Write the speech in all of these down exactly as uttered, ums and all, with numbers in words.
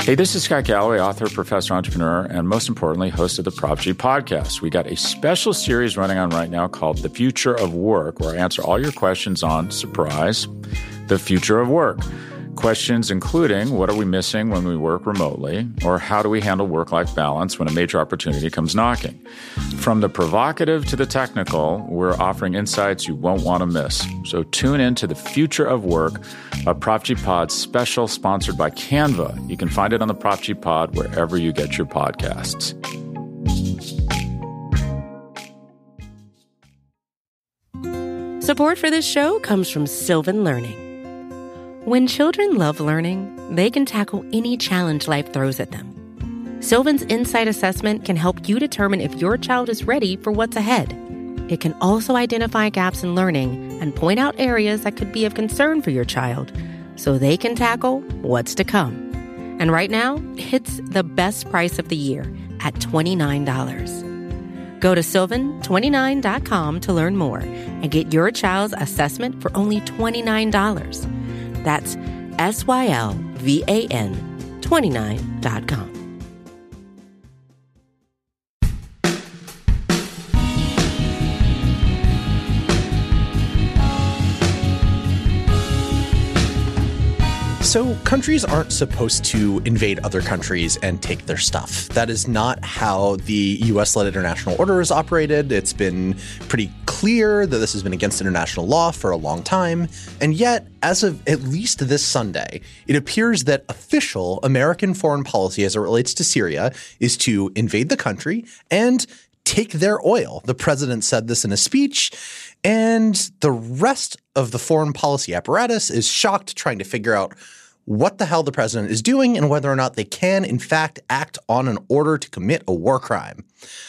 Hey, this is Scott Galloway, author, professor, entrepreneur, and most importantly, host of the Prop G podcast. We got a special series running on right now called The Future of Work, where I answer all your questions on, surprise, the future of work. Questions including, what are we missing when we work remotely? Or how do we handle work-life balance when a major opportunity comes knocking? From the provocative to the technical, we're offering insights you won't want to miss. So tune in to The Future of Work, a Prop G Pod special sponsored by Canva. You can find it on the Prop G Pod wherever you get your podcasts. Support for this show comes from Sylvan Learning. When children love learning, they can tackle any challenge life throws at them. Sylvan's Insight Assessment can help you determine if your child is ready for what's ahead. It can also identify gaps in learning and point out areas that could be of concern for your child so they can tackle what's to come. And right now, it's the best price of the year at twenty-nine dollars. Go to sylvan twenty-nine dot com to learn more and get your child's assessment for only twenty-nine dollars. That's S Y L V A N twenty-nine dot com. So countries aren't supposed to invade other countries and take their stuff. That is not how the U S-led international order is operated. It's been pretty clear that this has been against international law for a long time. And yet, as of at least this Sunday, it appears that official American foreign policy as it relates to Syria is to invade the country and take their oil. The president said this in a speech, and the rest of the foreign policy apparatus is shocked, trying to figure out what the hell the president is doing and whether or not they can, in fact, act on an order to commit a war crime.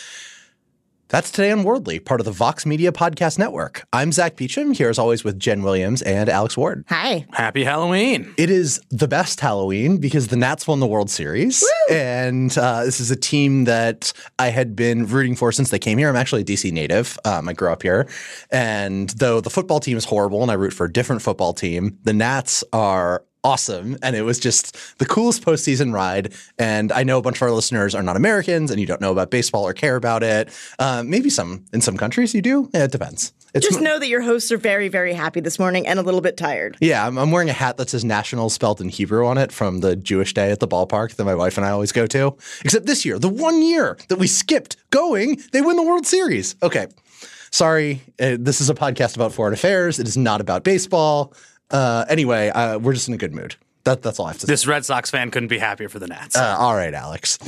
That's Today on Worldly, part of the Vox Media Podcast Network. I'm Zach Beecham, here as always with Jen Williams and Alex Ward. Hi. Happy Halloween. It is the best Halloween because the Nats won the World Series. Woo! And uh, this is a team that I had been rooting for since they came here. I'm actually a D C native. Um, I grew up here. And though the football team is horrible and I root for a different football team, the Nats are awesome. And it was just the coolest postseason ride. And I know a bunch of our listeners are not Americans and you don't know about baseball or care about it. Um, maybe some in some countries you do. Yeah, it depends. It's Just know that your hosts are very, very happy this morning and a little bit tired. Yeah, I'm, I'm wearing a hat that says national spelled in Hebrew on it from the Jewish day at the ballpark that my wife and I always go to. Except this year, the one year that we skipped going, they win the World Series. Okay. Sorry. Uh, this is a podcast about foreign affairs. It is not about baseball. Uh, anyway, uh, we're just in a good mood. That, that's all I have to say. This Red Sox fan couldn't be happier for the Nats. Uh, all right, Alex.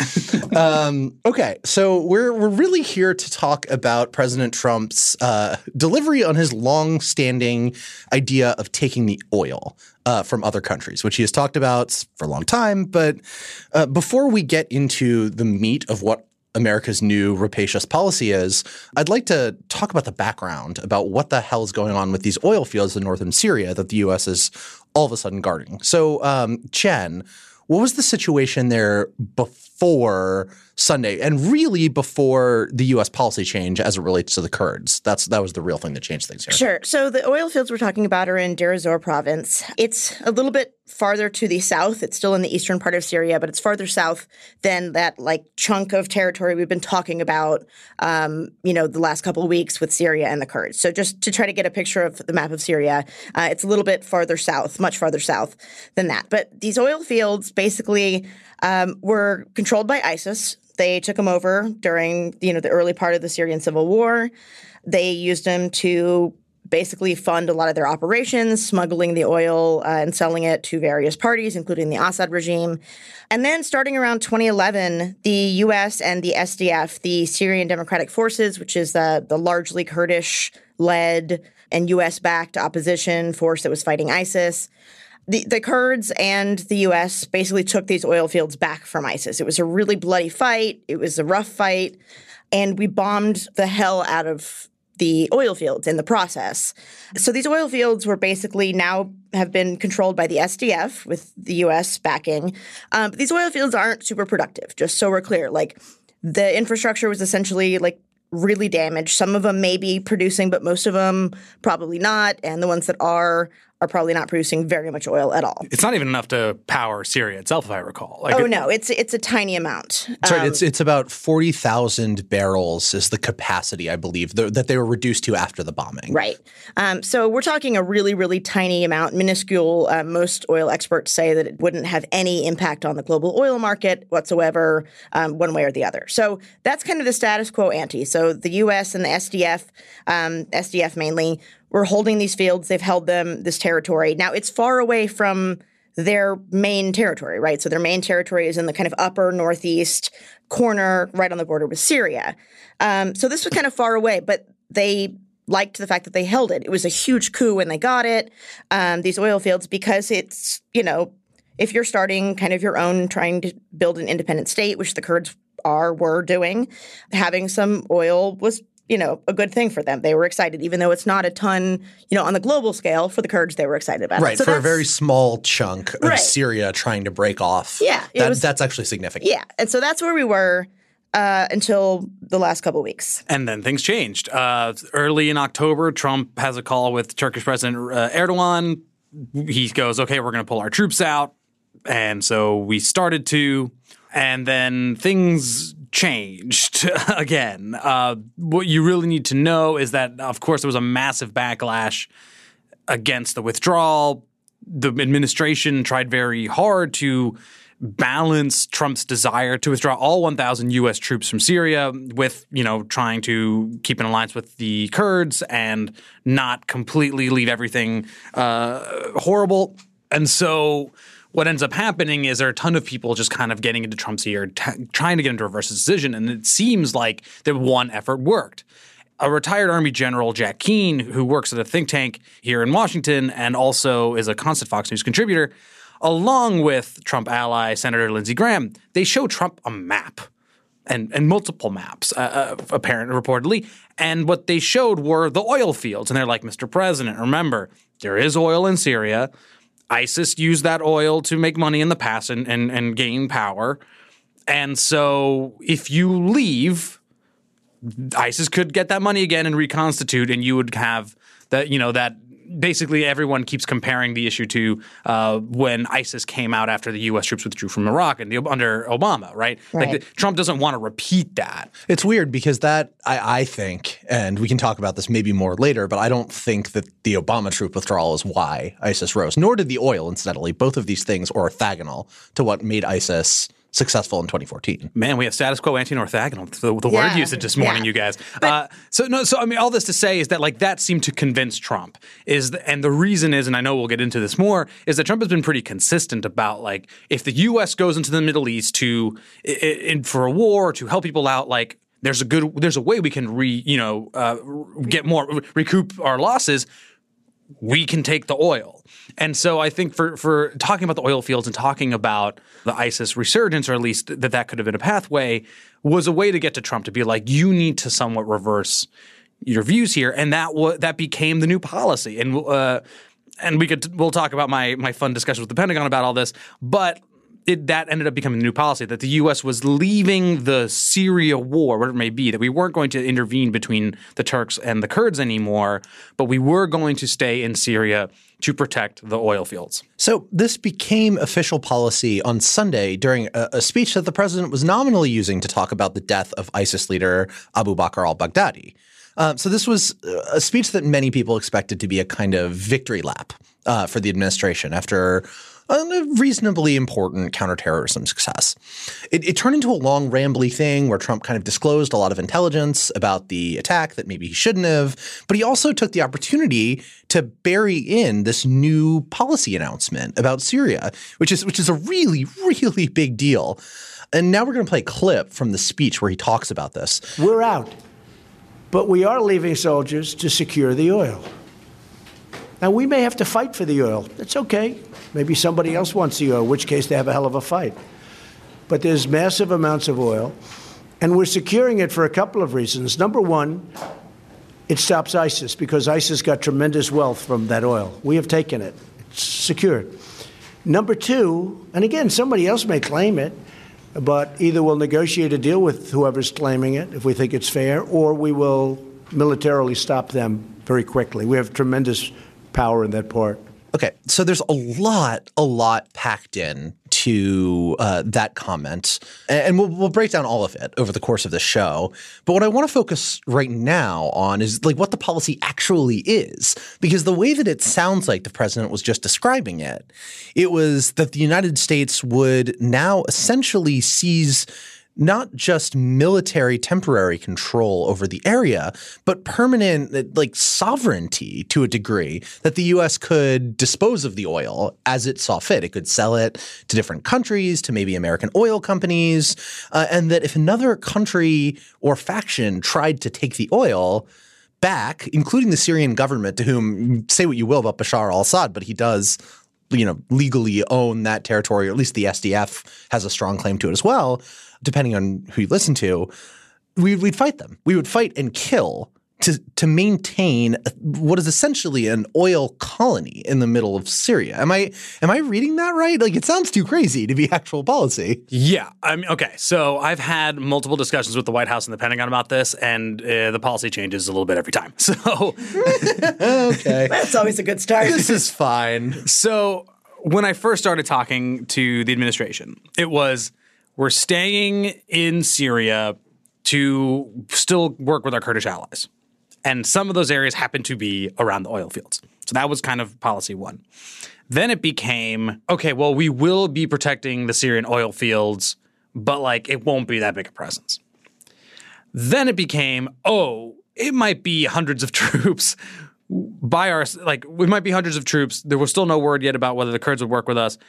um, okay, so we're we're really here to talk about President Trump's uh, delivery on his long-standing idea of taking the oil uh, from other countries, which he has talked about for a long time. But uh, before we get into the meat of what America's new rapacious policy is, I'd like to talk about the background about what the hell is going on with these oil fields in northern Syria that the U S is all of a sudden guarding. So, um, Jen, what was the situation there before Sunday and really before the U S policy change as it relates to the Kurds? That's That was the real thing that changed things here. Sure. So the oil fields we're talking about are in Deir ez-Zor province. It's a little bit farther to the south. It's still in the eastern part of Syria, but it's farther south than that like chunk of territory we've been talking about, um, you know, the last couple of weeks with Syria and the Kurds. So just to try to get a picture of the map of Syria, uh, it's a little bit farther south, much farther south than that. But these oil fields basically um, were controlled by ISIS. They took them over during, you know, the early part of the Syrian civil war. They used them to basically fund a lot of their operations, smuggling the oil uh, and selling it to various parties, including the Assad regime. And then starting around twenty eleven, the U S and the S D F, the Syrian Democratic Forces, which is the, the largely Kurdish-led and U S-backed opposition force that was fighting ISIS, The, the Kurds and the U S basically took these oil fields back from ISIS. It was a really bloody fight. It was a rough fight. And we bombed the hell out of the oil fields in the process. So these oil fields were basically now have been controlled by the S D F with the U S backing. Um, but these oil fields aren't super productive, just so we're clear. Like the infrastructure was essentially like really damaged. Some of them may be producing, but most of them probably not. And the ones that are are probably not producing very much oil at all. It's not even enough to power Syria itself, if I recall. Like oh, it, no, it's it's a tiny amount. Sorry, Um, it's it's about forty thousand barrels is the capacity, I believe, th- that they were reduced to after the bombing. Right. Um, so we're talking a really, really tiny amount, minuscule. Uh, most oil experts say that it wouldn't have any impact on the global oil market whatsoever, um, one way or the other. So that's kind of the status quo ante. So the U S and the S D F, um, S D F mainly, were holding these fields. They've held them, this territory. Now, it's far away from their main territory, right? So their main territory is in the kind of upper northeast corner right on the border with Syria. Um, so this was kind of far away, but they liked the fact that they held it. It was a huge coup when they got it, um, these oil fields, because it's, you know, if you're starting kind of your own, trying to build an independent state, which the Kurds are, were doing, having some oil was, you know, a good thing for them. They were excited, even though it's not a ton, you know, on the global scale. For the Kurds, they were excited about Right, it. So for a very small chunk of Right. Syria trying to break off. Yeah, it that, was- that's actually significant. Yeah. And so that's where we were uh, until the last couple of weeks. And then things changed. Uh, early in October, Trump has a call with Turkish President uh, Erdogan. He goes, okay, we're going to pull our troops out. And so we started to, and then things changed again. Uh, what you really need to know is that, of course, there was a massive backlash against the withdrawal. The administration tried very hard to balance Trump's desire to withdraw all one thousand U S troops from Syria with, you know, trying to keep an alliance with the Kurds and not completely leave everything uh, horrible. And so what ends up happening is there are a ton of people just kind of getting into Trump's ear, t- trying to get into a reverse decision. And it seems like that one effort worked. A retired Army General, Jack Keane, who works at a think tank here in Washington and also is a constant Fox News contributor, along with Trump ally Senator Lindsey Graham, they show Trump a map and, and multiple maps, uh, uh, apparently, reportedly. And what they showed were the oil fields. And they're like, Mister President, remember, there is oil in Syria. ISIS used that oil to make money in the past and, and, and gain power. And so if you leave, ISIS could get that money again and reconstitute, and you would have that, you know, that basically everyone keeps comparing the issue to uh, when ISIS came out after the U S troops withdrew from Iraq and the, under Obama, right? Right. Like the, Trump doesn't want to repeat that. It's weird because that, I, I think, and we can talk about this maybe more later, but I don't think that the Obama troop withdrawal is why ISIS rose, nor did the oil, incidentally. Both of these things are orthogonal to what made ISIS successful in twenty fourteen. Man, we have status quo anti-orthogonal. The, the Yeah, word usage this morning, yeah. you guys. Uh, so no, so I mean, all this to say is that like that seemed to convince Trump. Is the, and the reason is, and I know we'll get into this more, is that Trump has been pretty consistent about like if the U S goes into the Middle East to in, for a war to help people out, like there's a good there's a way we can re you know uh, get more recoup our losses. We can take the oil. And so I think for, for talking about the oil fields and talking about the ISIS resurgence, or at least that that could have been a pathway, was a way to get to Trump to be like, you need to somewhat reverse your views here. And that w- that became the new policy. And uh, and we could we'll talk about my my fun discussion with the Pentagon about all this. But it, that ended up becoming the new policy, that the U S was leaving the Syria war, whatever it may be, that we weren't going to intervene between the Turks and the Kurds anymore, but we were going to stay in Syria to protect the oil fields. So this became official policy on Sunday during a, a speech that the president was nominally using to talk about the death of ISIS leader Abu Bakr al-Baghdadi. Uh, so this was a speech that many people expected to be a kind of victory lap uh, for the administration after a reasonably important counterterrorism success. It, it turned into a long, rambly thing where Trump kind of disclosed a lot of intelligence about the attack that maybe he shouldn't have, but he also took the opportunity to bury in this new policy announcement about Syria, which is which is a really, really big deal. And now we're going to play a clip from the speech where he talks about this. We're out, but we are leaving soldiers to secure the oil. Now, we may have to fight for the oil. That's okay. Maybe somebody else wants the oil, in which case they have a hell of a fight. But there's massive amounts of oil, and we're securing it for a couple of reasons. Number one, it stops ISIS, because ISIS got tremendous wealth from that oil. We have taken it. It's secured. Number two, and again, somebody else may claim it, but either we'll negotiate a deal with whoever's claiming it if we think it's fair, or we will militarily stop them very quickly. We have tremendous power in that part. Okay, so there's a lot, a lot packed in to uh, that comment, and we'll, we'll break down all of it over the course of the show. But what I want to focus right now on is like what the policy actually is, because the way that it sounds like the president was just describing it, it was that the United States would now essentially seize not just military temporary control over the area, but permanent like sovereignty to a degree that the U S could dispose of the oil as it saw fit. It could sell it to different countries, to maybe American oil companies, uh, and that if another country or faction tried to take the oil back, including the Syrian government, to whom say what you will about Bashar al-Assad, but he does you know, legally own that territory, or at least the S D F has a strong claim to it as well, depending on who you listen to, we, we'd fight them. We would fight and kill to to maintain what is essentially an oil colony in the middle of Syria. Am I am I reading that right? Like, it sounds too crazy to be actual policy. Yeah. I mean, okay. So I've had multiple discussions with the White House and the Pentagon about this, and uh, the policy changes a little bit every time. So okay, that's always a good start. This is fine. So when I first started talking to the administration, it was, we're staying in Syria to still work with our Kurdish allies. And some of those areas happen to be around the oil fields. So that was kind of policy one. Then it became, okay, well, we will be protecting the Syrian oil fields, but like it won't be that big a presence. Then it became, oh, it might be hundreds of troops by our, like, we might be hundreds of troops. There was still no word yet about whether the Kurds would work with us.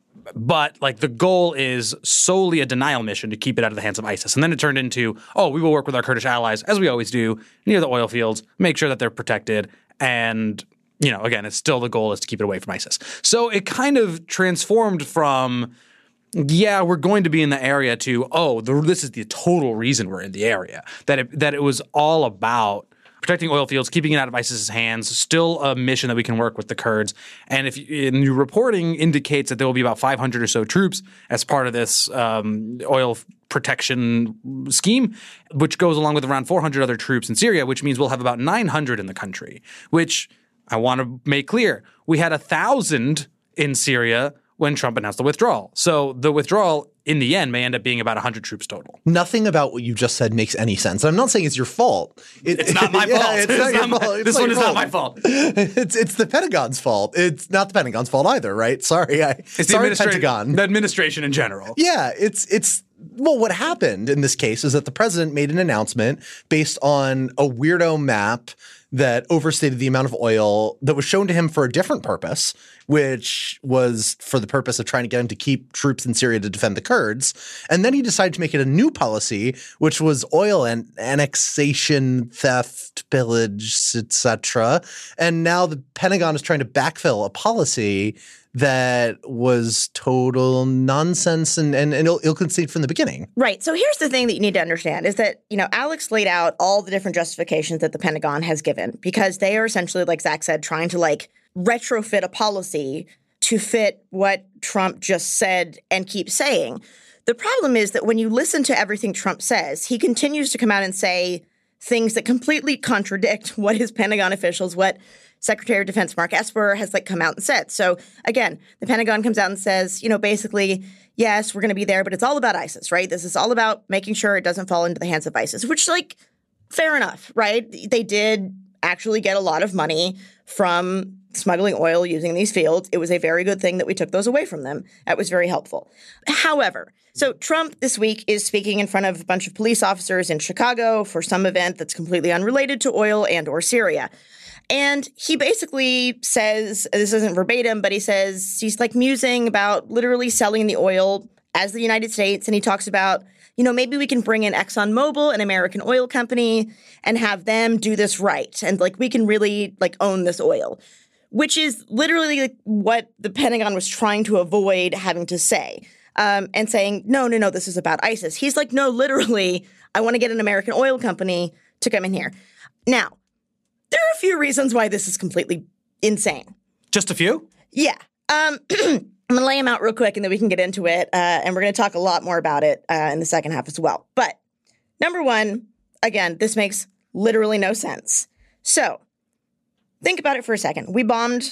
But like the goal is solely a denial mission to keep it out of the hands of ISIS. And then it turned into, oh, we will work with our Kurdish allies, as we always do, near the oil fields, make sure that they're protected. And, you know, again, it's still the goal is to keep it away from ISIS. So it kind of transformed from, yeah, we're going to be in the area to, oh, the, this is the total reason we're in the area. That it, that it was all about protecting oil fields, keeping it out of ISIS's hands, still a mission that we can work with the Kurds. And if and your reporting indicates that there will be about five hundred or so troops as part of this um, oil protection scheme, which goes along with around four hundred other troops in Syria, which means we'll have about nine hundred in the country, which I want to make clear. We had one thousand in Syria when Trump announced the withdrawal. So the withdrawal in the end may end up being about one hundred troops total. Nothing about what you just said makes any sense. I'm not saying it's your fault. It, it's not my yeah, fault. It's, it's not your fault. It's this not one your is fault. not my fault. It's it's the Pentagon's fault. It's not the Pentagon's fault either, right? Sorry. I, it's sorry, the Pentagon. The administration in general. Yeah, it's it's well, what happened in this case is that the president made an announcement based on a weirdo map that overstated the amount of oil that was shown to him for a different purpose, which was for the purpose of trying to get him to keep troops in Syria to defend the Kurds. And then he decided to make it a new policy, which was oil and annexation, theft, pillage, et cetera. And now the Pentagon is trying to backfill a policy that was total nonsense and, and, and ill-conceived from the beginning. Right. So here's the thing that you need to understand is that, you know, Alex laid out all the different justifications that the Pentagon has given because they are essentially, like Zach said, trying to like retrofit a policy to fit what Trump just said and keeps saying. The problem is that when you listen to everything Trump says, he continues to come out and say things that completely contradict what his Pentagon officials, what Secretary of Defense Mark Esper has like come out and said. So again, the Pentagon comes out and says, you know, basically, yes, we're going to be there, but it's all about ISIS, right? This is all about making sure it doesn't fall into the hands of ISIS, which like fair enough, right? They did actually get a lot of money from smuggling oil using these fields. It was a very good thing that we took those away from them. That was very helpful. However, so Trump this week is speaking in front of a bunch of police officers in Chicago for some event that's completely unrelated to oil and or Syria. And he basically says, this isn't verbatim, but he says he's like musing about literally selling the oil as the United States. And he talks about, you know, maybe we can bring in ExxonMobil, an American oil company, and have them do this right. And like we can really like own this oil, which is literally like what the Pentagon was trying to avoid having to say um, and saying, no, no, no, this is about ISIS. He's like, no, literally, I want to get an American oil company to come in here. Now, there are a few reasons why this is completely insane. Just a few? Yeah. Um, I'm going to lay them out real quick and then we can get into it. Uh, and we're going to talk a lot more about it uh, in the second half as well. But number one, again, this makes literally no sense. So think about it for a second. We bombed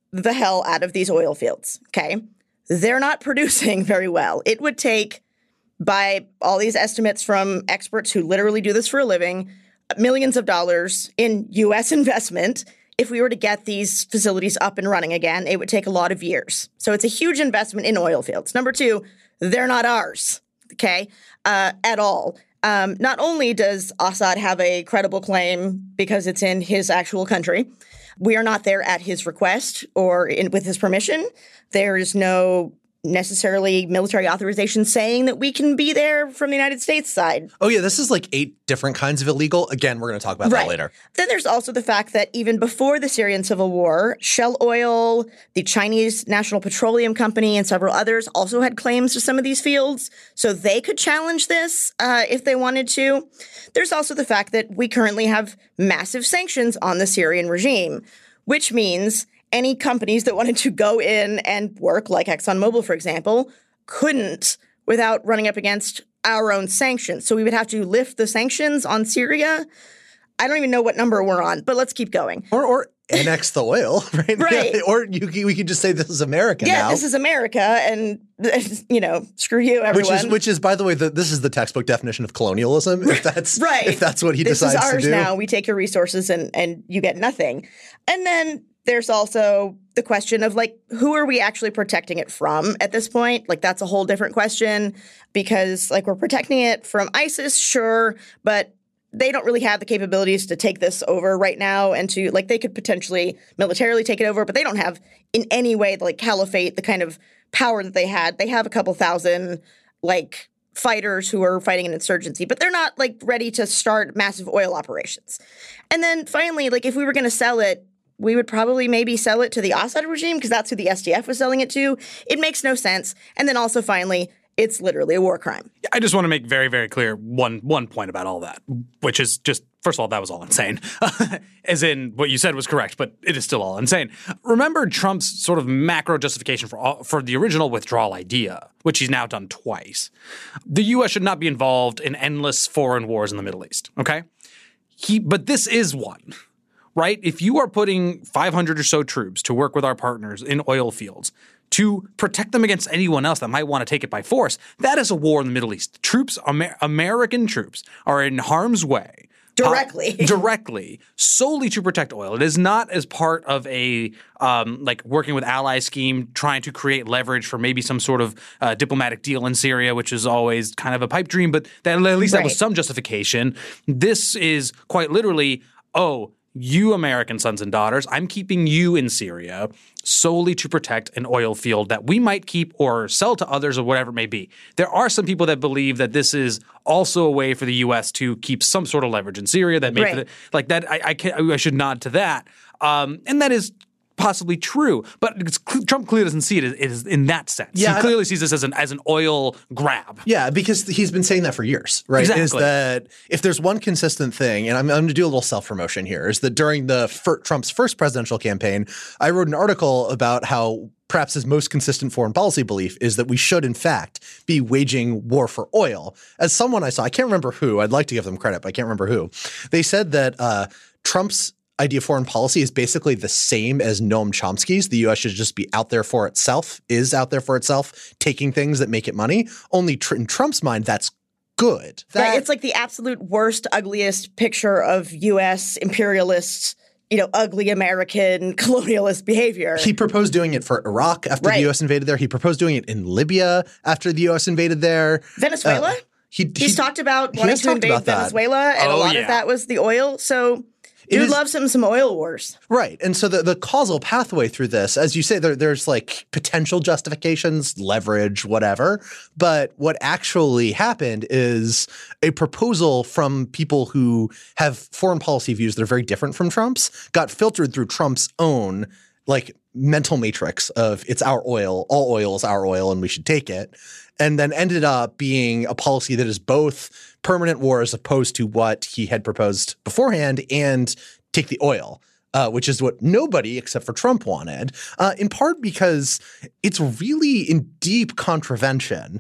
the hell out of these oil fields, okay? They're not producing very well. It would take, by all these estimates from experts who literally do this for a living, millions of dollars in U S investment. If we were to get these facilities up and running again, it would take a lot of years. So it's a huge investment in oil fields. Number two, they're not ours, okay, uh, at all. Um, not only does Assad have a credible claim because it's in his actual country, we are not there at his request or in, with his permission. There is no necessarily military authorization saying that we can be there from the United States side. Oh, yeah, this is like eight different kinds of illegal. Again, we're going to talk about right. that later. Then there's also the fact that even before the Syrian civil war, Shell Oil, the Chinese National Petroleum Company, and several others also had claims to some of these fields, so they could challenge this uh, if they wanted to. There's also the fact that we currently have massive sanctions on the Syrian regime, which means any companies that wanted to go in and work, like ExxonMobil, for example, couldn't without running up against our own sanctions. So we would have to lift the sanctions on Syria. I don't even know what number we're on, but let's keep going. Or or annex the oil, right? Right. Or you, we could just say this is America yeah, now. Yeah, this is America, and, you know, screw you, everyone. Which is, which is by the way, the, this is the textbook definition of colonialism, if that's, right. if that's what he this decides to do. This is ours now. We take your resources and, and you get nothing. And then there's also the question of, like, who are we actually protecting it from at this point? Like, that's a whole different question because, like, we're protecting it from ISIS, sure, but they don't really have the capabilities to take this over right now and to, like, they could potentially militarily take it over, but they don't have in any way, like, caliphate, the kind of power that they had. They have a couple thousand, like, fighters who are fighting an insurgency, but they're not, like, ready to start massive oil operations. And then finally, like, if we were going to sell it, we would probably maybe sell it to the Assad regime because that's who the S D F was selling it to. It makes no sense. And then also, finally, it's literally a war crime. I just want to make very, very clear one one point about all that, which is just, first of all, that was all insane. As in, what you said was correct, but it is still all insane. Remember Trump's sort of macro justification for all, for the original withdrawal idea, which he's now done twice. The U S should not be involved in endless foreign wars in the Middle East, okay? He, but this is one. Right? If you are putting five hundred or so troops to work with our partners in oil fields to protect them against anyone else that might want to take it by force, that is a war in the Middle East. Troops, Amer- American troops, are in harm's way. Directly. Uh, directly, solely to protect oil. It is not as part of a um, like working with ally scheme, trying to create leverage for maybe some sort of uh, diplomatic deal in Syria, which is always kind of a pipe dream, but that, at least right. that was some justification. This is quite literally, oh, you American sons and daughters, I'm keeping you in Syria solely to protect an oil field that we might keep or sell to others or whatever it may be. There are some people that believe that this is also a way for the U S to keep some sort of leverage in Syria. That makes it like that. I I, can, I should nod to that, um, and that is possibly true, but it's, Trump clearly doesn't see it as, as in that sense. Yeah, he clearly sees this as an as an oil grab. Yeah, because he's been saying that for years, right? Exactly. Is that if there's one consistent thing, and I'm, I'm going to do a little self-promotion here, is that during the fir- Trump's first presidential campaign, I wrote an article about how perhaps his most consistent foreign policy belief is that we should, in fact, be waging war for oil. As someone I saw, I can't remember who, I'd like to give them credit, but I can't remember who, they said that uh, Trump's idea of foreign policy is basically the same as Noam Chomsky's. The U S should just be out there for itself, is out there for itself, taking things that make it money. Only tr- in Trump's mind, that's good. That- right. It's like the absolute worst, ugliest picture of U S imperialist, you know, ugly American colonialist behavior. He proposed doing it for Iraq after right. the U S invaded there. He proposed doing it in Libya after the U S invaded there. Venezuela? Uh, he, He's he, talked about wanting to invade Venezuela, and oh, a lot yeah. of that was the oil. So Dude is, loves him some oil wars. Right. And so the, the causal pathway through this, as you say, there, there's like potential justifications, leverage, whatever. But what actually happened is a proposal from people who have foreign policy views that are very different from Trump's got filtered through Trump's own like mental matrix of it's our oil, all oil is our oil and we should take it. And then ended up being a policy that is both permanent war as opposed to what he had proposed beforehand and take the oil, uh, which is what nobody except for Trump wanted, uh, in part because it's really in deep contravention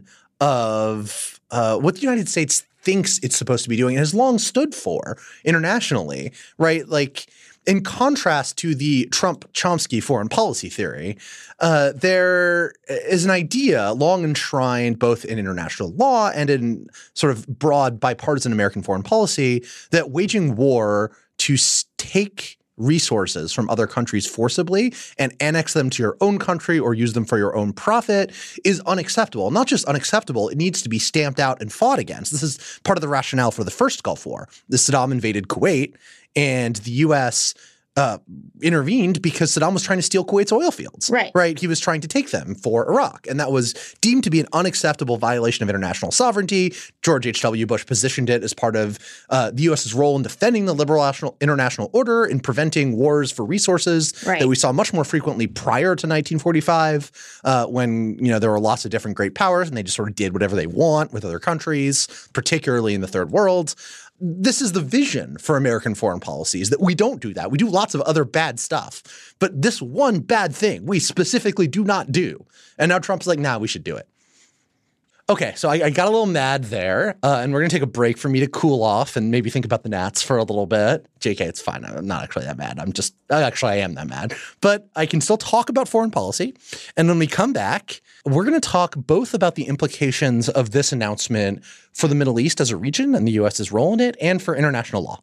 of uh, what the United States thinks it's supposed to be doing and has long stood for internationally, right? Like in contrast to the Trump-Chomsky foreign policy theory, uh, there is an idea long enshrined both in international law and in sort of broad bipartisan American foreign policy that waging war to take resources from other countries forcibly and annex them to your own country or use them for your own profit is unacceptable. Not just unacceptable, it needs to be stamped out and fought against. This is part of the rationale for the first Gulf War. The Saddam invaded Kuwait, and the U S uh, intervened because Saddam was trying to steal Kuwait's oil fields. Right. Right. He was trying to take them for Iraq. And that was deemed to be an unacceptable violation of international sovereignty. George H W. Bush positioned it as part of uh, the U S's role in defending the liberal international order, in preventing wars for resources right. that we saw much more frequently prior to nineteen forty-five, uh, when, you know, there were lots of different great powers and they just sort of did whatever they want with other countries, particularly in the third world. This is the vision for American foreign policy, is that we don't do that. We do lots of other bad stuff. But this one bad thing we specifically do not do. And now Trump's like, nah, we should do it. Okay, so I, I got a little mad there, uh, and we're going to take a break for me to cool off and maybe think about the Nats for a little bit. J K, it's fine. I'm not actually that mad. I'm just – actually, I am that mad. But I can still talk about foreign policy. And when we come back, we're going to talk both about the implications of this announcement for the Middle East as a region and the U S's role in it, and for international law.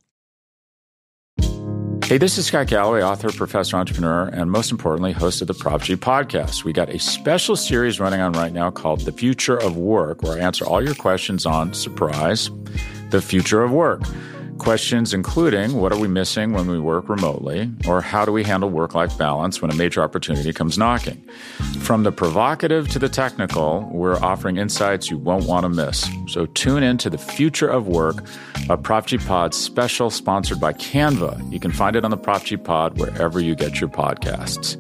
Hey, this is Scott Galloway, author, professor, entrepreneur, and most importantly, host of the Prop G podcast. We got a special series running on right now called The Future of Work, where I answer all your questions on, surprise, the future of work. Questions including, what are we missing when we work remotely? Or how do we handle work-life balance when a major opportunity comes knocking? From the provocative to the technical, we're offering insights you won't want to miss. So tune in to The Future of Work, a Prop G Pod special sponsored by Canva. You can find it on the Prop G Pod wherever you get your podcasts.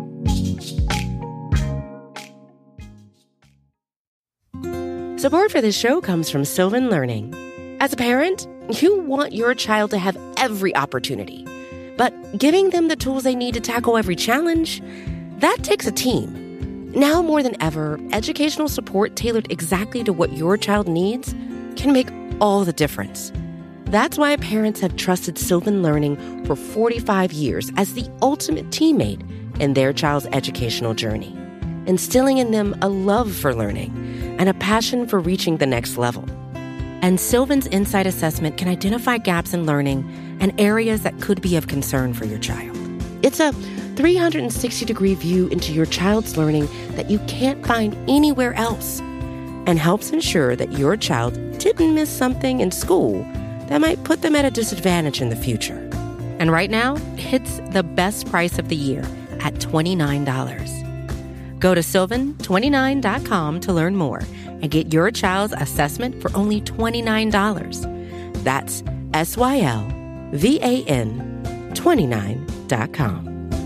Support for this show comes from Sylvan Learning. As a parent, you want your child to have every opportunity, but giving them the tools they need to tackle every challenge, that takes a team. Now more than ever, educational support tailored exactly to what your child needs can make all the difference. That's why parents have trusted Sylvan Learning for forty-five years as the ultimate teammate in their child's educational journey, instilling in them a love for learning and a passion for reaching the next level. And Sylvan's Insight Assessment can identify gaps in learning and areas that could be of concern for your child. It's a three hundred sixty degree view into your child's learning that you can't find anywhere else, and helps ensure that your child didn't miss something in school that might put them at a disadvantage in the future. And right now, it's the best price of the year at twenty-nine dollars. Go to sylvan twenty-nine dot com to learn more and get your child's assessment for only twenty-nine dollars. That's S Y L V A N twenty-nine dot com.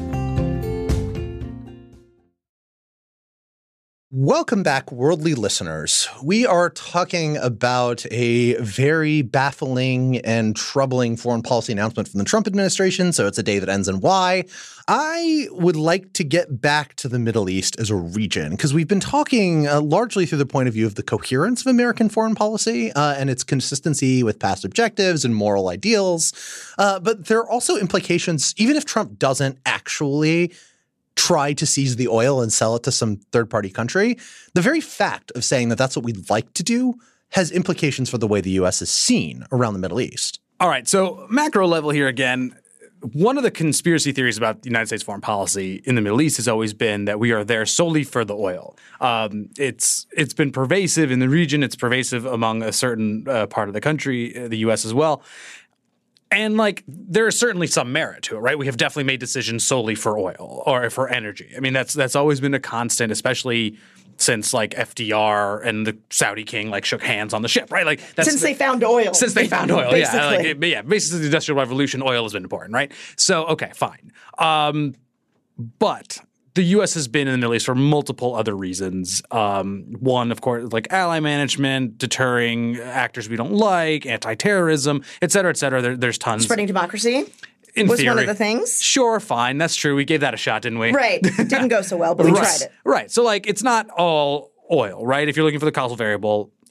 Welcome back, worldly listeners. We are talking about a very baffling and troubling foreign policy announcement from the Trump administration, so it's a day that ends in Y. I would like to get back to the Middle East as a region, because we've been talking uh, largely through the point of view of the coherence of American foreign policy uh, and its consistency with past objectives and moral ideals. Uh, but there are also implications, even if Trump doesn't actually try to seize the oil and sell it to some third-party country, the very fact of saying that that's what we'd like to do has implications for the way the U S is seen around the Middle East. All right. So macro level here again, one of the conspiracy theories about the United States foreign policy in the Middle East has always been that we are there solely for the oil. Um, it's it's been pervasive in the region. It's pervasive among a certain uh, part of the country, uh, the U S as well. And, like, there is certainly some merit to it, right? We have definitely made decisions solely for oil or for energy. I mean, that's that's always been a constant, especially since, like, F D R and the Saudi king, like, shook hands on the ship, right? Like that's Since the, they found oil. Since they found oil, basically. yeah. Like, it, yeah, basically the Industrial Revolution, oil has been important, right? So, okay, fine. Um, but the U S has been in the Middle East for multiple other reasons. Um, one, of course, like ally management, deterring actors we don't like, anti-terrorism, et cetera, et cetera. There, there's tons. Spreading democracy in was theory. one of the things. Sure, fine. That's true. We gave that a shot, didn't we? Right. It didn't go so well, but we right. tried it. Right. So, like, it's not all oil, right? If you're looking for the causal variable,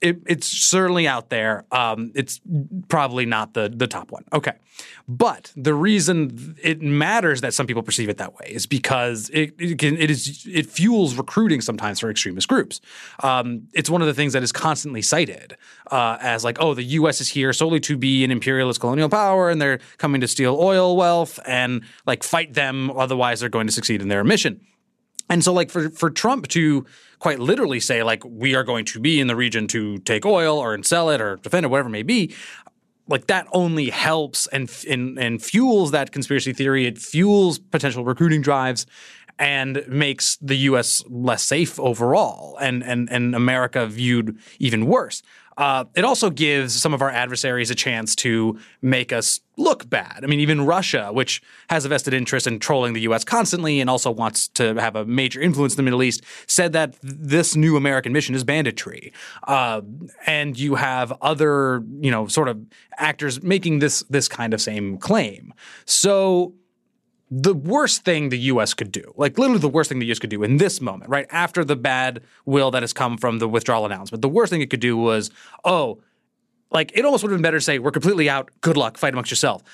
it, it's certainly out there. Um, it's probably not the the top one. Okay. But the reason it matters that some people perceive it that way is because it it, can, it is it fuels recruiting sometimes for extremist groups. Um, it's one of the things that is constantly cited uh, as like, oh, the U S is here solely to be an imperialist colonial power, and they're coming to steal oil wealth and like fight them. Otherwise, they're going to succeed in their mission. And so like for, for Trump to quite literally say like we are going to be in the region to take oil or sell it or defend it, whatever it may be, like that only helps and, and and fuels that conspiracy theory. It fuels potential recruiting drives and makes the U S less safe overall and and, and America viewed even worse. Uh, it also gives some of our adversaries a chance to make us look bad. I mean, even Russia, which has a vested interest in trolling the U S constantly and also wants to have a major influence in the Middle East, said that this new American mission is banditry. Uh, and you have other, you know, sort of actors making this this kind of same claim. So the worst thing the U S could do, like literally the worst thing the U S could do in this moment, right after the bad will that has come from the withdrawal announcement, the worst thing it could do was, oh, like it almost would have been better to say, we're completely out. Good luck. Fight amongst yourself.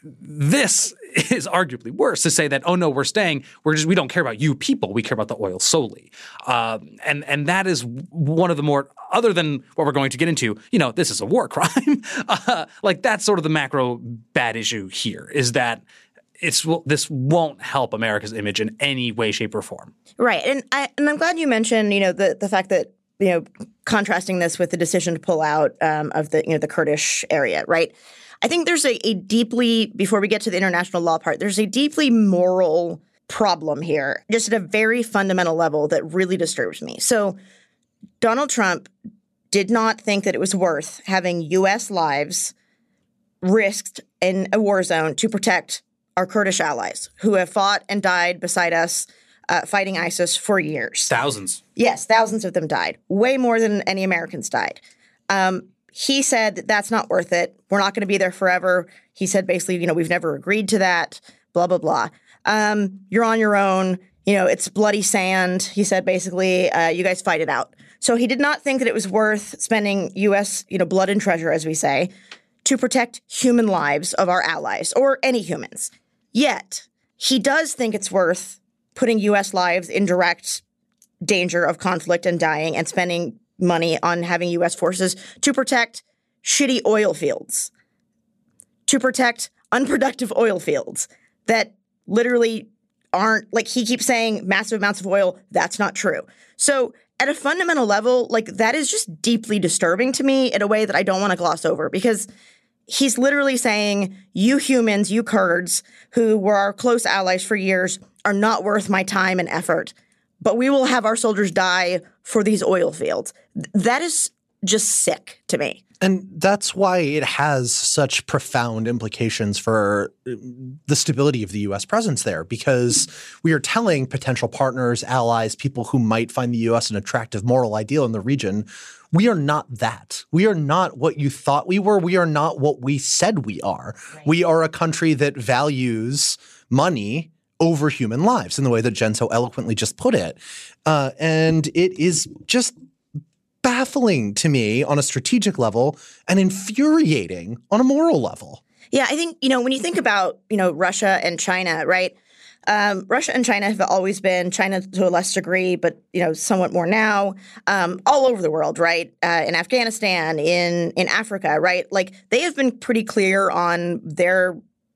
This is arguably worse to say that, oh, no, we're staying. We're just we don't care about you people. We care about the oil solely. Uh, and and that is one of the more other than what we're going to get into. You know, this is a war crime. uh, like that's sort of the macro bad issue here is that It's this won't help America's image in any way, shape, or form. Right, and I and I'm glad you mentioned, you know, the the fact that you know contrasting this with the decision to pull out um, of the you know the Kurdish area, right? I think there's a, a deeply before we get to the international law part, there's a deeply moral problem here, just at a very fundamental level that really disturbs me. So Donald Trump did not think that it was worth having U S lives risked in a war zone to protect our Kurdish allies who have fought and died beside us uh, fighting ISIS for years. Thousands. Yes, thousands of them died. Way more than any Americans died. Um, he said that that's not worth it. We're not going to be there forever. He said basically, you know, we've never agreed to that, blah, blah, blah. Um, you're on your own. You know, it's bloody sand. He said basically, uh, you guys fight it out. So he did not think that it was worth spending U S, you know, blood and treasure, as we say, to protect human lives of our allies or any humans. Yet, he does think it's worth putting U S lives in direct danger of conflict and dying and spending money on having U S forces to protect shitty oil fields, to protect unproductive oil fields that literally aren't, like he keeps saying, massive amounts of oil. That's not true. So at a fundamental level, like that is just deeply disturbing to me in a way that I don't want to gloss over because he's literally saying, you humans, you Kurds, who were our close allies for years, are not worth my time and effort. But we will have our soldiers die for these oil fields. That is just sick to me. And that's why it has such profound implications for the stability of the U S presence there, because we are telling potential partners, allies, people who might find the U S an attractive moral ideal in the region, we are not that. We are not what you thought we were. We are not what we said we are. Right. We are a country that values money over human lives in the way that Jen so eloquently just put it. Uh, and it is just baffling to me on a strategic level and infuriating on a moral level. Yeah, I think, you know, when you think about, you know, Russia and China, right? Um, Russia and China have always been, China to a less degree, but, you know, somewhat more now, um, all over the world, right? Uh, in Afghanistan, in in Africa, right? Like they have been pretty clear on their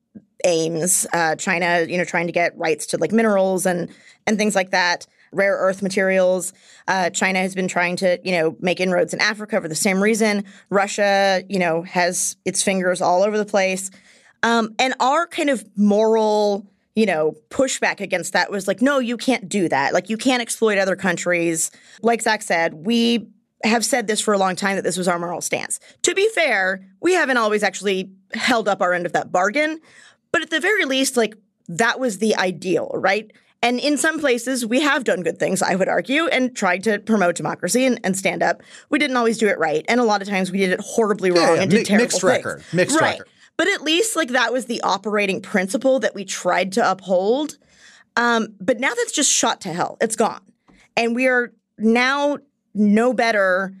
aims. Uh, China, you know, trying to get rights to like minerals and and things like that, rare earth materials. Uh, China has been trying to, you know, make inroads in Africa for the same reason. Russia, you know, has its fingers all over the place. Um, and our kind of moral, you know, pushback against that was like, no, you can't do that. Like, you can't exploit other countries. Like Zach said, we have said this for a long time that this was our moral stance. To be fair, we haven't always actually held up our end of that bargain. But at the very least, like, that was the ideal, right? And in some places, we have done good things, I would argue, and tried to promote democracy and, and stand up. We didn't always do it right. And a lot of times we did it horribly wrong yeah, yeah. and did Mi- terrible mixed things. Record. Mixed right. record. But at least like that was the operating principle that we tried to uphold. Um, but now that's just shot to hell. It's gone. And we are now no better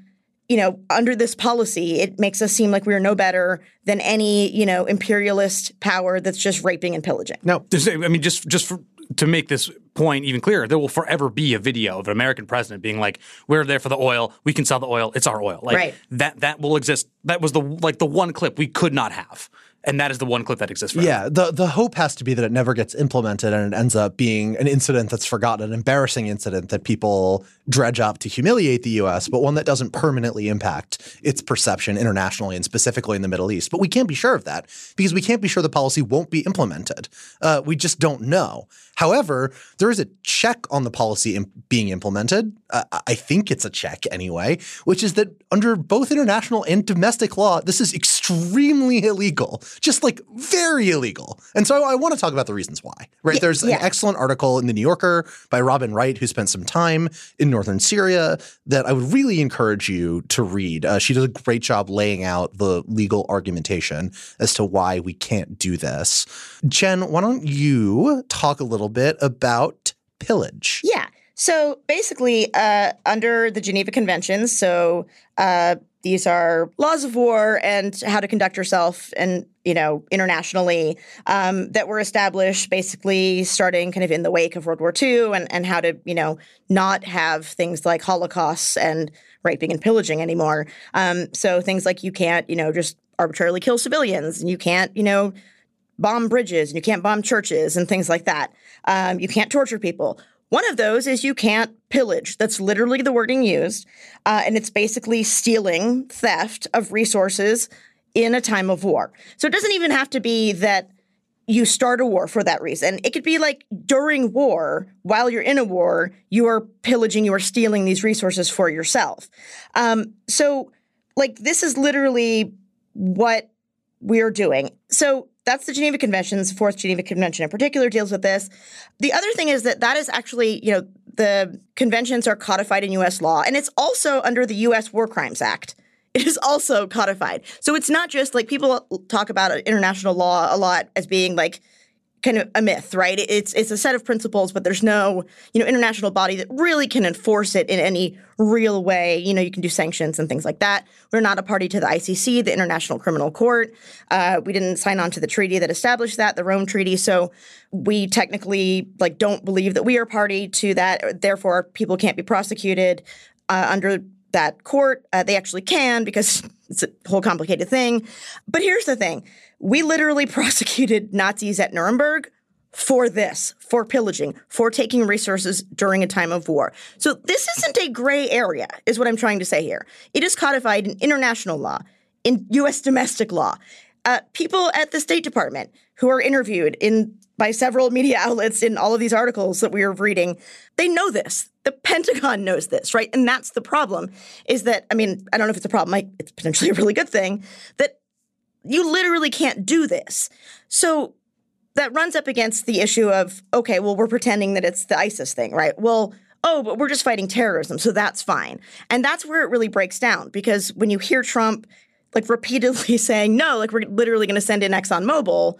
you know, under this policy, it makes us seem like we are no better than any, you know, imperialist power that's just raping and pillaging. No, There's, I mean, just just for, to make this point even clearer, there will forever be a video of an American president being like, "We're there for the oil. We can sell the oil. It's our oil." Like right. that. That will exist. That was the like the one clip we could not have. And that is the one clip that exists forever. Yeah, the the hope has to be that it never gets implemented and it ends up being an incident that's forgotten, an embarrassing incident that people dredge up to humiliate the U S, but one that doesn't permanently impact its perception internationally and specifically in the Middle East. But we can't be sure of that because we can't be sure the policy won't be implemented. Uh, we just don't know. However, there is a check on the policy im- being implemented. Uh, I think it's a check anyway, which is that under both international and domestic law, this is extremely illegal. Just like very illegal. And so I want to talk about the reasons why, right? Yeah, There's an yeah. excellent article in The New Yorker by Robin Wright, who spent some time in northern Syria, that I would really encourage you to read. Uh, she does a great job laying out the legal argumentation as to why we can't do this. Jen, why don't you talk a little bit about pillage? Yeah. So basically, uh, under the Geneva Conventions, so uh, these are laws of war and how to conduct yourself and, you know, internationally um, that were established basically starting kind of in the wake of World War Two and, and how to, you know, not have things like Holocausts and raping and pillaging anymore. Um, so things like you can't, you know, just arbitrarily kill civilians and you can't, you know, bomb bridges and you can't bomb churches and things like that. Um, you can't torture people. One of those is you can't pillage. That's literally the wording used. Uh, and it's basically stealing, theft of resources in a time of war. So it doesn't even have to be that you start a war for that reason. It could be like during war, while you're in a war, you are pillaging, you are stealing these resources for yourself. Um, so like this is literally what we're doing. So that's the Geneva Conventions. The Fourth Geneva Convention in particular deals with this. The other thing is that that is actually, you know, the conventions are codified in U S law, and it's also under the U S War Crimes Act. It is also codified. So it's not just like people talk about international law a lot as being like kind of a myth, right? It's it's a set of principles, but there's no, you know, international body that really can enforce it in any real way. You know, you can do sanctions and things like that. We're not a party to the I C C, the International Criminal Court. Uh, we didn't sign on to the treaty that established that, the Rome Treaty. So we technically like don't believe that we are party to that. Therefore, people can't be prosecuted uh, under that court. Uh, they actually can because it's a whole complicated thing. But here's the thing. We literally prosecuted Nazis at Nuremberg for this, for pillaging, for taking resources during a time of war. So this isn't a gray area, is what I'm trying to say here. It is codified in international law, in U S domestic law. Uh, people at the State Department who are interviewed in by several media outlets in all of these articles that we are reading, they know this. The Pentagon knows this, right? And that's the problem, is that, I mean, I don't know if it's a problem. I, it's potentially a really good thing, that you literally can't do this. So that runs up against the issue of, okay, well, we're pretending that it's the ISIS thing, right? Well, oh, but we're just fighting terrorism, so that's fine. And that's where it really breaks down, because when you hear Trump like repeatedly saying, no, like we're literally going to send in ExxonMobil,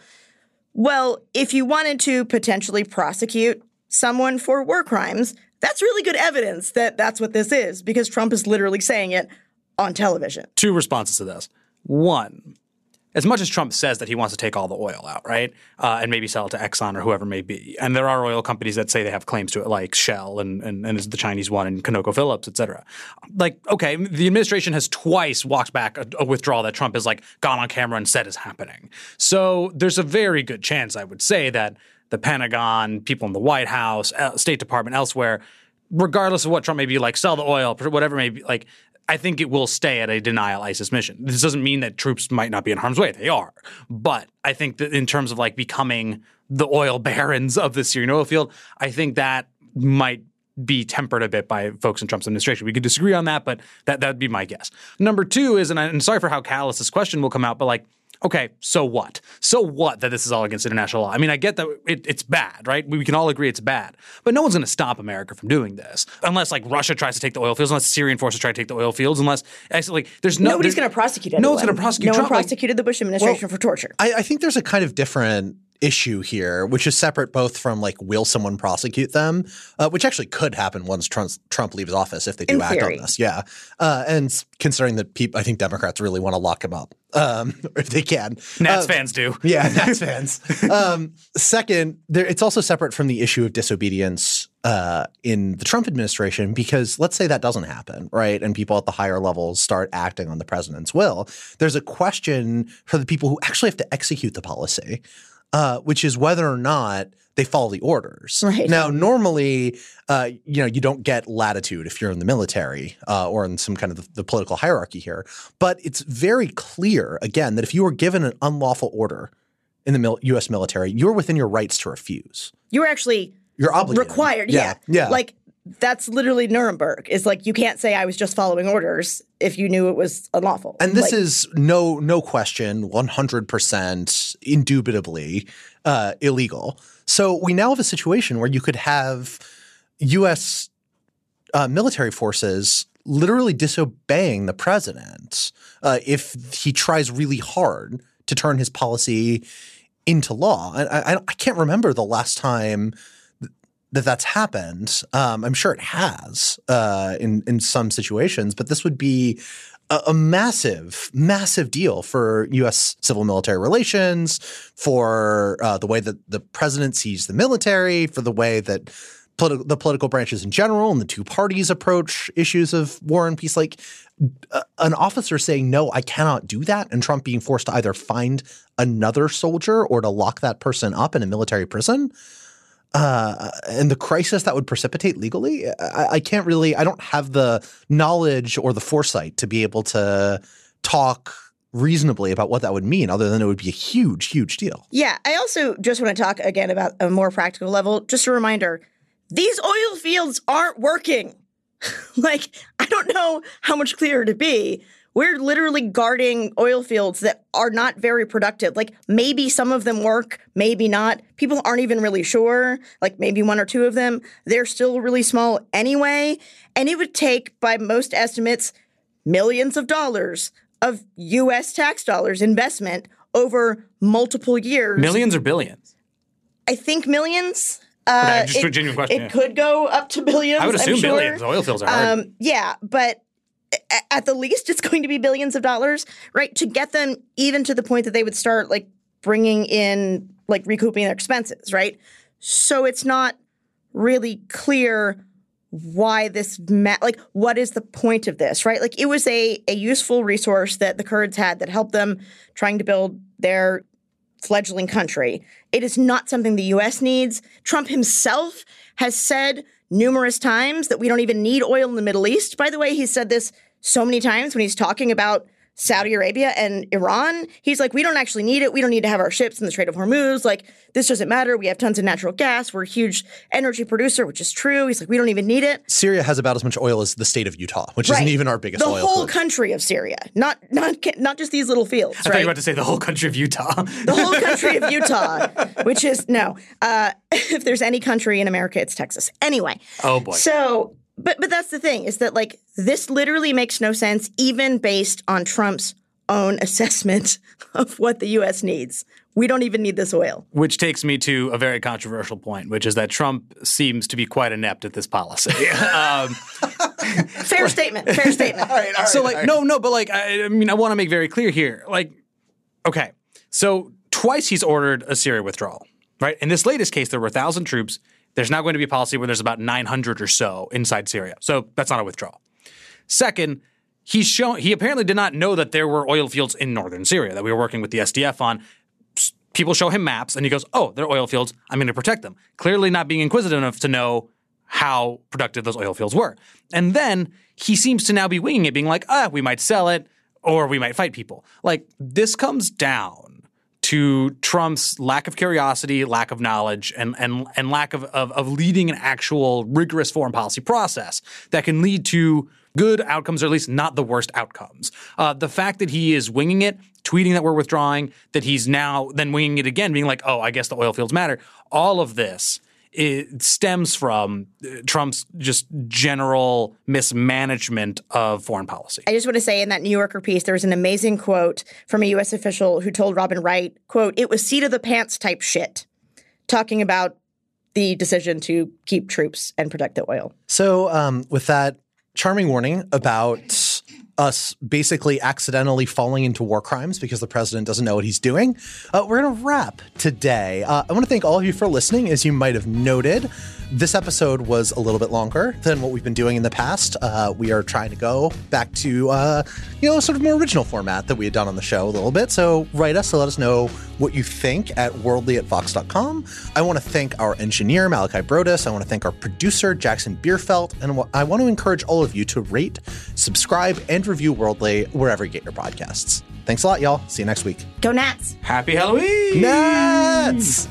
well, if you wanted to potentially prosecute someone for war crimes, that's really good evidence that that's what this is, because Trump is literally saying it on television. Two responses to this. One, as much as Trump says that he wants to take all the oil out, right, uh, and maybe sell it to Exxon or whoever may be, and there are oil companies that say they have claims to it, like Shell and and, and the Chinese one and ConocoPhillips, et cetera. Like, okay, the administration has twice walked back a, a withdrawal that Trump has like gone on camera and said is happening. So there's a very good chance, I would say, that the Pentagon, people in the White House, State Department, elsewhere, regardless of what Trump may be like, sell the oil, whatever may be, like, I think it will stay at a denial ISIS mission. This doesn't mean that troops might not be in harm's way. They are. But I think that in terms of like becoming the oil barons of the Syrian oil field, I think that might be tempered a bit by folks in Trump's administration. We could disagree on that, but that that would be my guess. Number two is, and I'm sorry for how callous this question will come out, but like, okay, so what? So what that this is all against international law? I mean, I get that it, it's bad, right? We can all agree it's bad. But no one's going to stop America from doing this. Unless, like, Russia tries to take the oil fields, unless Syrian forces try to take the oil fields, unless actually, like, there's no... Nobody's going to prosecute anyone. No one's going to prosecute No Trump. one prosecuted like, the Bush administration well, for torture. I, I think there's a kind of different issue here, which is separate both from like, will someone prosecute them, uh, which actually could happen once Trump, Trump leaves office if they do In act theory. on this. Yeah. Uh, and considering that people, I think Democrats really want to lock him up um, if they can. Nats uh, fans do. Yeah, Nats fans. Um, second, there, it's also separate from the issue of disobedience uh, in the Trump administration, because let's say that doesn't happen, right? And people at the higher levels start acting on the president's will. There's a question for the people who actually have to execute the policy, uh, which is whether or not they follow the orders. Right. Now, normally, uh, you know, you don't get latitude if you're in the military uh, or in some kind of the, the political hierarchy here. But it's very clear, again, that if you were given an unlawful order in the mil- U S military, you're within your rights to refuse. You're actually You're obligated. required. Yeah. Yeah. Yeah. Like, that's literally Nuremberg. Is like, you can't say I was just following orders if you knew it was unlawful. And this Like, is no no question, one hundred percent indubitably uh, illegal. So we now have a situation where you could have U S uh, military forces literally disobeying the president uh, if he tries really hard to turn his policy into law. And I, I, I can't remember the last time that that's happened. Um, I'm sure it has uh, in in some situations, but this would be a, a massive, massive deal for U S civil military relations, for uh, the way that the president sees the military, for the way that politi- the political branches in general and the two parties approach issues of war and peace. Like uh, an officer saying, no, I cannot do that, and Trump being forced to either find another soldier or to lock that person up in a military prison. Uh, and the crisis that would precipitate legally, I, I can't really – I don't have the knowledge or the foresight to be able to talk reasonably about what that would mean, other than it would be a huge, huge deal. Yeah. I also just want to talk again about a more practical level. Just a reminder, these oil fields aren't working. Like, I don't know how much clearer to be. We're literally guarding oil fields that are not very productive. Like, maybe some of them work, maybe not. People aren't even really sure, like maybe one or two of them. They're still really small anyway. And it would take, by most estimates, millions of dollars of U S tax dollars investment over multiple years. Millions or billions? I think millions. Uh, Okay, just a genuine question, It yeah. could go up to billions. I would assume I'm sure. billions. Oil fields are hard. Um, yeah, but a- at the least, it's going to be billions of dollars, right? To get them even to the point that they would start like bringing in, like recouping their expenses, right? So it's not really clear why this, ma- like, what is the point of this, right? Like, it was a, a useful resource that the Kurds had that helped them trying to build their fledgling country. It is not something the U S needs. Trump himself has said numerous times that we don't even need oil in the Middle East. By the way, he's said this so many times when he's talking about Saudi Arabia and Iran. He's like, we don't actually need it. We don't need to have our ships in the Strait of Hormuz. Like, this doesn't matter. We have tons of natural gas. We're a huge energy producer, which is true. He's like, we don't even need it. Syria has about as much oil as the state of Utah, which Right. isn't even our biggest the oil whole field. country of Syria, not not not just these little fields. I thought right? you were about to say the whole country of Utah. The whole country of Utah, which is no. Uh, if there's any country in America, it's Texas. Anyway. Oh, boy. So, but but that's the thing, is that like this literally makes no sense, even based on Trump's own assessment of what the U S needs. We don't even need this oil. Which takes me to a very controversial point, which is that Trump seems to be quite inept at this policy. um, Fair statement. Fair statement. All right, all right, so, like, all right. no, no, but like, I, I mean, I want to make very clear here. Like, okay, so twice he's ordered a Syria withdrawal, right? In this latest case, there were one thousand troops. There's now going to be a policy where there's about nine hundred or so inside Syria. So that's not a withdrawal. Second, he's shown he apparently did not know that there were oil fields in northern Syria that we were working with the S D F on. People show him maps, and he goes, oh, they're oil fields. I'm going to protect them. Clearly not being inquisitive enough to know how productive those oil fields were. And then he seems to now be winging it, being like, ah, we might sell it or we might fight people. Like, this comes down to Trump's lack of curiosity, lack of knowledge, and and and lack of, of, of leading an actual rigorous foreign policy process that can lead to good outcomes, or at least not the worst outcomes. Uh, the fact that he is winging it, tweeting that we're withdrawing, that he's now then winging it again, being like, oh, I guess the oil fields matter. All of this it stems from Trump's just general mismanagement of foreign policy. I just want to say in that New Yorker piece, there was an amazing quote from a U S official who told Robin Wright, quote, "It was seat of the pants type shit," talking about the decision to keep troops and protect the oil. So um, with that charming warning about us basically accidentally falling into war crimes because the president doesn't know what he's doing, uh, we're going to wrap today. Uh, I want to thank all of you for listening. As you might have noted, this episode was a little bit longer than what we've been doing in the past. Uh, we are trying to go back to, uh, you know, sort of more original format that we had done on the show a little bit. So write us to let us know what you think at worldly at vox dot com. I want to thank our engineer, Malachi Brodus. I want to thank our producer, Jackson Bierfeld. And I want to encourage all of you to rate, subscribe, and review Worldly wherever you get your podcasts. Thanks a lot, y'all. See you next week. Go Nats! Happy Halloween! Nats!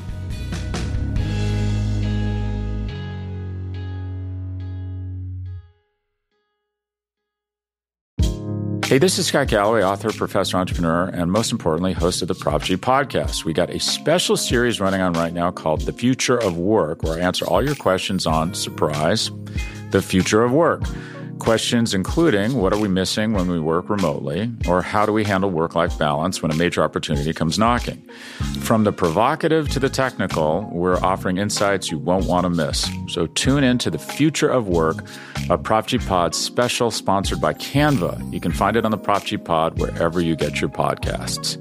Hey, this is Scott Galloway, author, professor, entrepreneur, and most importantly, host of the Prop G podcast. We got a special series running on right now called The Future of Work, where I answer all your questions on, surprise, the future of work. Questions including, what are we missing when we work remotely? Or how do we handle work-life balance when a major opportunity comes knocking? From the provocative to the technical, we're offering insights you won't want to miss. So tune in to The Future of Work, a Prop G Pod special sponsored by Canva. You can find it on the Prop G Pod wherever you get your podcasts.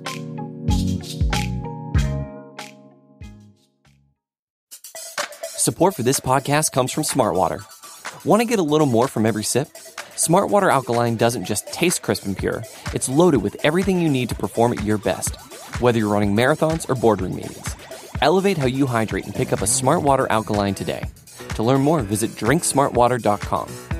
Support for this podcast comes from Smartwater. Want to get a little more from every sip? Smartwater Alkaline doesn't just taste crisp and pure. It's loaded with everything you need to perform at your best, whether you're running marathons or boardroom meetings. Elevate how you hydrate and pick up a Smartwater Alkaline today. To learn more, visit drink smart water dot com.